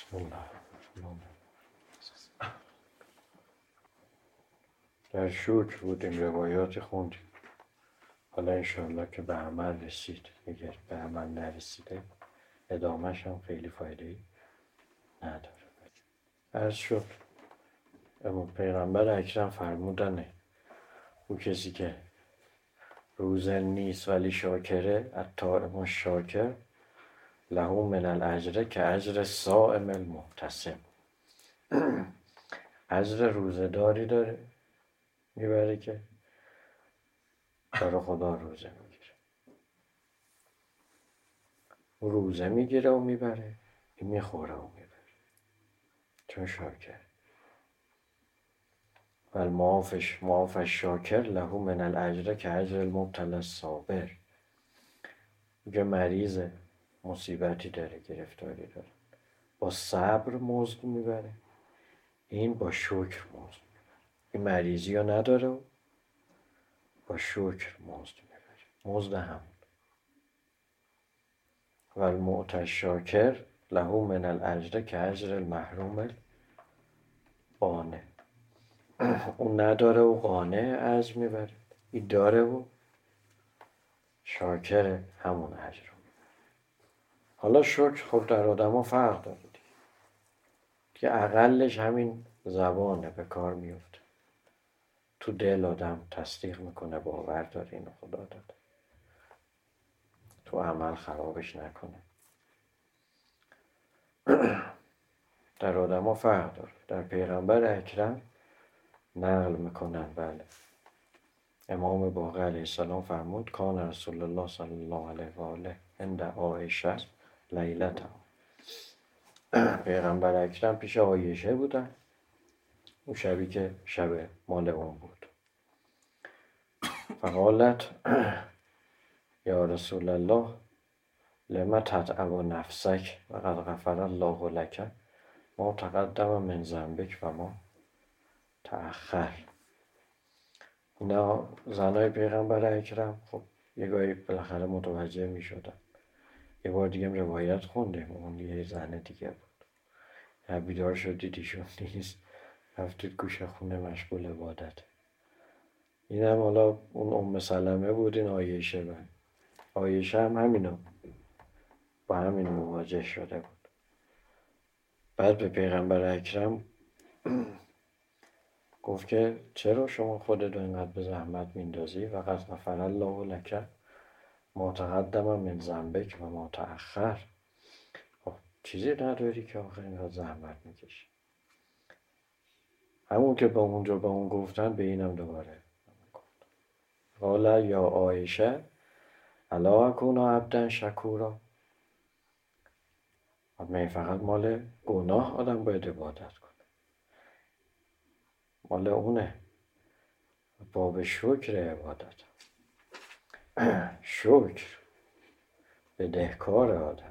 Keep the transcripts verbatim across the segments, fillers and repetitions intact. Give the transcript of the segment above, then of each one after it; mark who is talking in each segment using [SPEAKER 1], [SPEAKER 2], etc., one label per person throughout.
[SPEAKER 1] بسم الله الرحمن الرحیم. در شکر بودیم، روایات خوندیم. حالا انشاءالله که به عمل رسید. اگر به عمل نرسیده ادامهش هم خیلی فایده‌ای نداره. عرض شد اما پیغمبر اکرم فرمودنه او کسی که روزه نیست ولی شاکره، الطاعم الشاکر له من الاجر که اجر صائم المحتسب. اجر روزه داری داره میبره که برای خدا روزه میگیره. او روزه میگیره و میبره، این میخوره و میبره چون شاکر. و المعافش معافش شاکر له من الاجر که اجر المبتلی الصابر. میگه مریض مصیبتی داره، گرفتاری داره، با صبر مزد میبره، این با شکر مزد میبره. این مریضی ها نداره و با شکر مزد میبره، مزد همون. و المعطش شاکر له من الاجر که اجر المحروم قانع. اون نداره و قانع اجر میبره، این داره و شاکر همون اجر رو میبره. حالا شکر خب در آدم ها فرق داره دیگه، که اقلش همین زبانه به کار میفته، تو دل آدم تصدیق میکنه، باور داره اینو خدا داده، تو عمل خرابش نکنه. در آدم ها فرق داره. در پیغمبر اکرم نقل میکنن، بله، امام باقر علیه السلام فرمود کان رسول الله صلی الله علیه و آله عند عایشه لیلته. پیغمبر اکرم پیش عایشه بودن اون شبی که شب مال اون بود. فقالت یا رسول الله لما تتعب نفسک و قد غفر الله لک ما تقدم من ذنبک و ما تأخر. اینا زنای پیغمبر اکرم خب یه گاهی بالاخره متوجه می شدن. یه بار دیگه روایت خوندیم، اون یه زن دیگه بود، یا بیدار شدید ایشون نیست، رفتید گوشه خونه مشغول عبادت. این هم حالا اون ام سلمه بود، این عایشه بود. عایشه هم همینو با همین مواجه شده بود. بعد به پیغمبر اکرم گفت که چرا شما خودت اینقدر به زحمت میندازی و قد غفر الله لک ما تقدم من ذنبک و ما تأخر. خب چیزی نداری که آخر اینقدر زحمت میکشی. همون که با اونجا با اون گفتن به اینم دوباره گفت قال یا عایشه الا اکون عبدا شکورا. من فقط مال گناه آدم باید عبادت کنه، مال اونه. باب شکر عبادت، شکر بدهکار آدم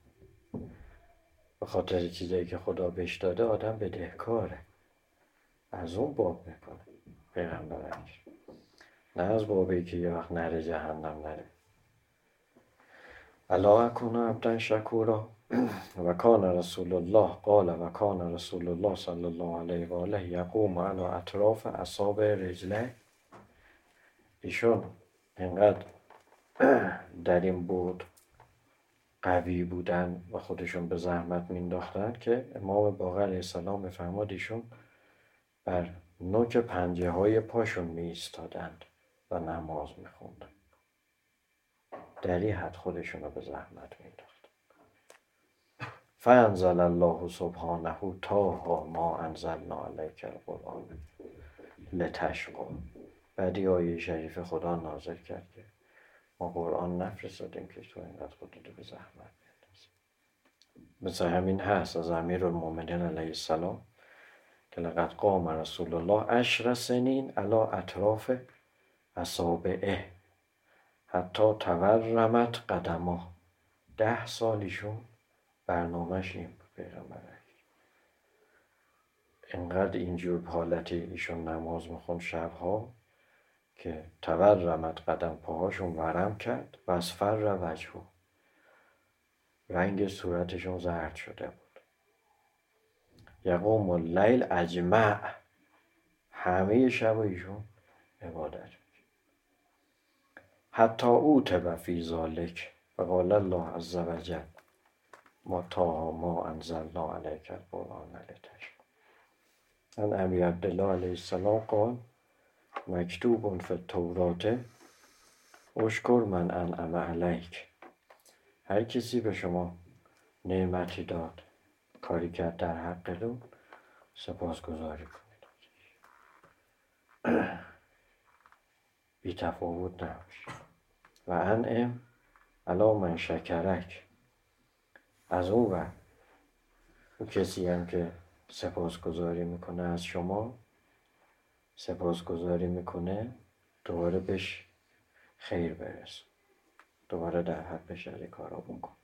[SPEAKER 1] به خاطر چیزایی که خدا بهش داده. آدم بدهکاره، از اون باب میکنه پیغمبر اکرم، نه از بابی که یه وقت نره جهنم نره. الا اکون عبدا شکورا و کان رسول الله قال و کان رسول الله صلی الله علیه و آله یقوم علی اطراف اصابع رجله. ایشون اینقدر در این بود قوی بودن و خودشون به زحمت مینداختن که امام باقر علیه السلام میفرماد ایشون بر نوک پنجه های پاشون می ایستادند و نماز میخوندن. در این حد خودشون رو به زحمت مینداختن. فانزل الله سبحانه طه ما انزلنا علیک القرآن لتشقی. بعدی آیه شریف خدا نازل کرد که ما قرآن نفرستادیم که تو اینقدر خودتو به زحمت بیندازی. مثل همین هست از امیرالمومنین علیه السلام که لقد قام رسول الله عشر سنین علی اطراف اصابعه حتی تورمت قدماه. ده سالیشون برنامهش این بود. پیغمبر اینقدر اینجور حالتی ایشون نماز میخوند شبها که تورمت قدم، پاهاشون ورم کرد و از فر وجهو، رنگ صورتشون زرد شده بود. یقوم اللیل اجمع، همه شب ایشون عبادت. حتی اوتب فی ذالک فقال الله عز وجل ما طه ما انزلنا علیک القرآن لتشقی. عن ابی عبدالله علیه السلام قال مکتوب فی التوراة اشکر من انعم علیک. هر کسی به شما نعمتی داد، کاری کرد در حقتون، سپاسگزاری کنید، بی تفاوت نباشید. و انعم علی من شکرک. از اون وقت اون کسی هم که سپاسگزاری میکنه از شما، سپاسگزاری میکنه دوباره بهش خیر برسون، دوباره در حقش از کارا بکن.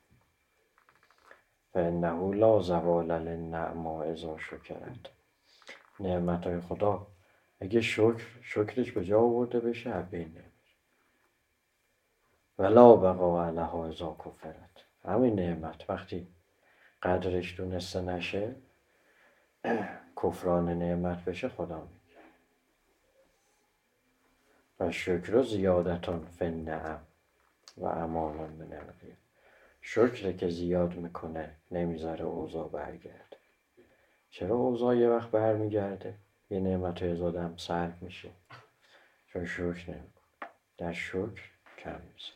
[SPEAKER 1] فانه لا زوال للنعما اذا شکرت. نعمتهای خدا اگه شکر شکرش به جا آورده بشه از بین نمیره. ولا بقا علیها اذا کفرت. همین نعمت وقتی قدرش دونسته نشه، کفران نعمت بشه، خدا میگه و شکر زیادتان فی النعم و امانان من الغیظ. شکر که زیاد میکنه نمیذاره اوضاع برگرده. چرا اوضاع یه وقت برمیگرده؟ یه نعمت های زاده هم سلب میشه، چون شکر نمیکنه. در شکر کم میشه.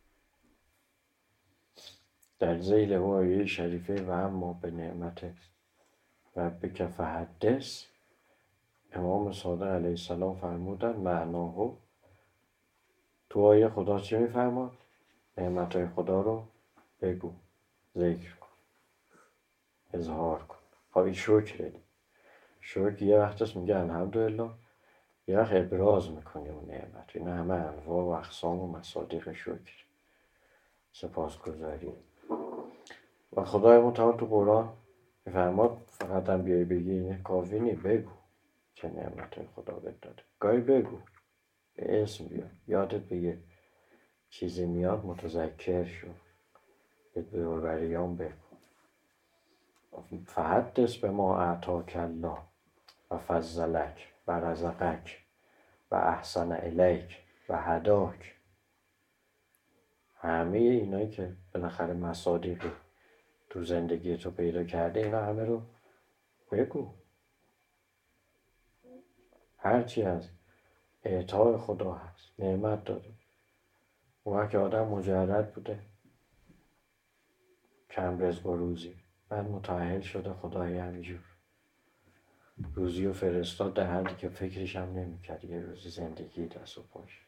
[SPEAKER 1] در ذیل او آیه شریفه و اما به نعمت ربک فحدث، امام صادق علیه السلام فرمودن معناه تو آیه خدا چی میفرماد؟ نعمتهای خدا رو بگو، ذکر کن، اظهار کن. خب این شکره. شکر یه وقت هست میگه الحمدلله، یه وقت ابراز میکنی اون نعمت. این همه انواع و اقسام و مصادیق شکر، سپاسگزاری. و خدای متعال تو قرآن میفرماد فقط هم بیایی بگی اینه کافی نی، بگو چه نعمتهای خدا بهت داده. گاهی بگو، به اسم بیار، یادت به یه چیزی میاد متذکر شو، به دوروبریان بگو. فحدث به ما اعطاک الله و فضلک و رزقک و احسن الیک و هداک. همه اینایی که بالاخره مصادیقی تو زندگی تو پیدا کرده، اینا همه رو بگو. هرچی از اعطای خدا هست، نعمت داده. اون وقت که آدم مجرد بوده، کم رزق و روزی، بعد متأهل شده خدای همینجور روزی و فرستاد در حدی که فکرش هم نمی‌کرد یه روزی زندگی دست و پاش.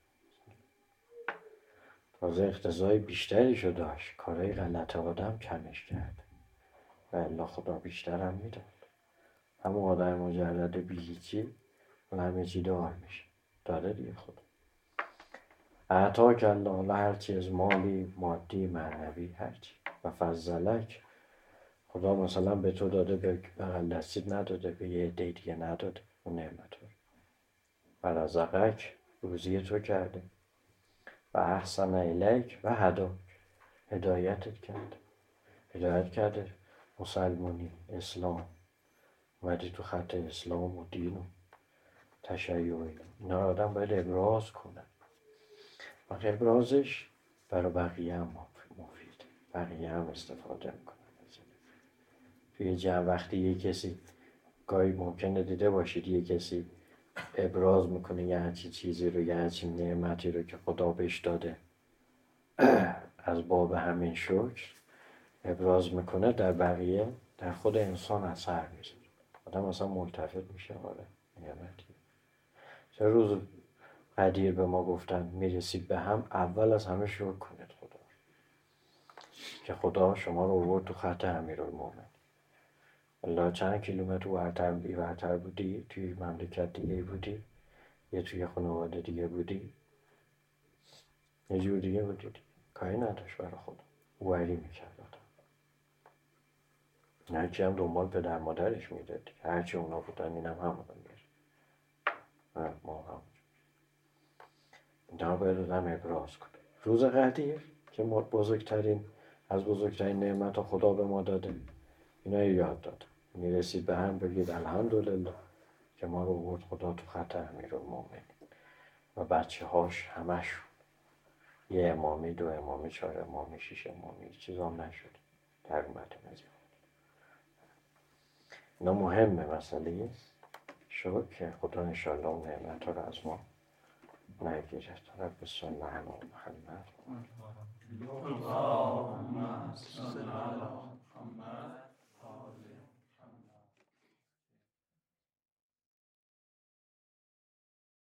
[SPEAKER 1] تازه اقتضای بیشتری شو داشت، کارهای غلط آدم کمش کرد و الا خدا بیشتر هم میداد. همون آدم مجرد بی هیچی و همه چی دار میشه، داره دیگه خدا. اعطاک الله، هرچی از مالی، مادی، معنوی، هرچی. و فضلک، خدا مثلا به تو داده، به بغل دستیت نداده، به یه عده دیگه نداده اون نعمت رو. و رزقک، روزی تو کرده. و احسن الیک و هداک، هدایتت کرده، هدایت کرده مسلمانی، اسلام، اومدی تو خط اسلام و دین و تشیع و اینا رو آدم باید ابراز کنه. و ابرازش برای بقیه هم مفید، بقیه هم استفاده میکنن. توی جمع وقتی یه کسی، گاهی ممکنه دیده باشید یه کسی ابراز میکنه یه همچین چیزی رو، یه همچین نعمتی رو که خدا بهش داده، از باب همین شکر ابراز میکنه، در بقیه، در خود انسان اثر میذاره. آدم اصلا ملتفت میشه، آره نعمتی. چه روز قدیر به ما گفتن میرسید به هم، اول از همه شکر کنید خدا که خدا شما رو آورد تو خط امیرالمومنین. الله چند کیلومتر ورتر بی ورتر بودی، توی مملکت دیگه بودی، یه توی خانواده دیگه بودی، یه جور دیگه بودی، کاری نداشت برای خدا، وری میکرد آدم. هرچی هم دنبال پدر مادرش میداد، هرچی اونا بودن اینم هم همون میرد. ما هم اینا باید آدم ابراز کنه. روز قدیر که بزرگترین از بزرگترین نعمت خدا به ما داده، اینا یاد داد. میرسید به هم بگید الحمدلله که ما رو برد خدا تو خط امیرالمومنین و بچه هاش همشون یه امامی، دو امامی، چهار امامی، شش امامی، چیز هم نشد در اومده مزید. اینا مهمه مسئله شد که خدا انشاءالله اون نعمت ها رو از ما نگیرد. رب صلی الله علی محمد.